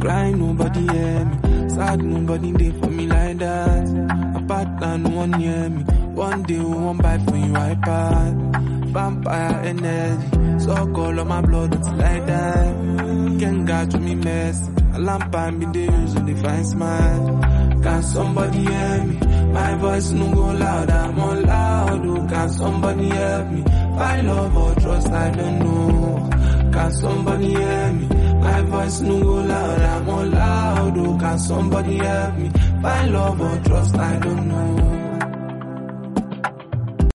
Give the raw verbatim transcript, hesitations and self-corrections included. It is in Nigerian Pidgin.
crying, nobody hear me. Sad, nobody there for me like that. Apart, no one hear me. One day, we won't buy for you, iPad. Vampire energy, so call on my blood, it's like that. Can't get to me mess. A lamp and be the use of the fine smile. Can somebody hear me? My voice no go loud, I'm all loud. Oh, can somebody help me? Find love or trust, I don't know. Can somebody hear me? My voice no go loud, I'm all loud. Oh, can somebody help me? Find love or trust, I don't know.